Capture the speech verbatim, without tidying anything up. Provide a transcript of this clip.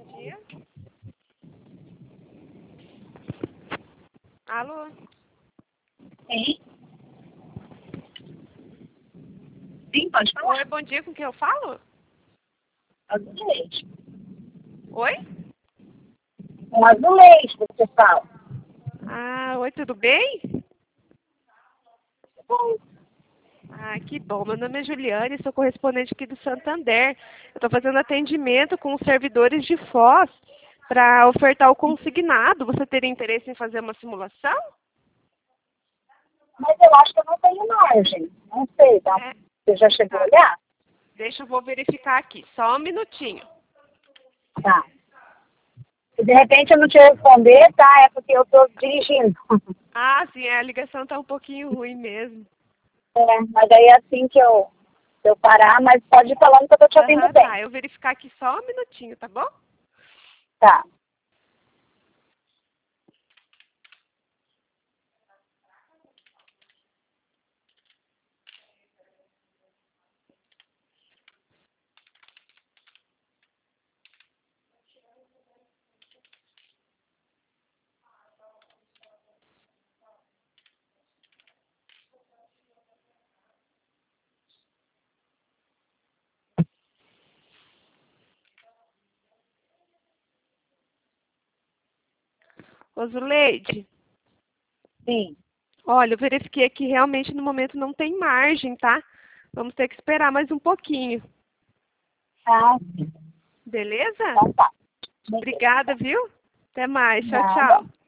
dia. Alô? Sim. Sim, pode falar. Oi, bom dia, com quem eu falo? Azulejo. Oi? Um azulejo, você fala. Ah, oi, tudo bem? Bom, Ah, que bom. Meu nome é Juliane, sou correspondente aqui do Santander. Eu estou fazendo atendimento com os servidores de Foz para ofertar o consignado. Você teria interesse em fazer uma simulação? mas eu acho que eu não tenho margem. Não sei, tá? É, Você já chegou tá. a olhar? Deixa eu vou verificar aqui. Só um minutinho. Tá. Se de repente eu não te responder, tá? É porque eu tô dirigindo. Ah, sim, a ligação tá um pouquinho ruim mesmo. É, mas aí é assim que eu, eu parar, mas pode ir falando que eu tô te ouvindo Aham, bem. tá. Eu vou verificar aqui só um minutinho, tá bom? Tá. Ô, Zuleide, Sim. olha, eu verifiquei aqui, realmente no momento não tem margem, tá? Vamos ter que esperar mais um pouquinho. Ah, sim. Beleza? Então tá. Obrigada, viu? Até mais. Tchau, Nada. tchau.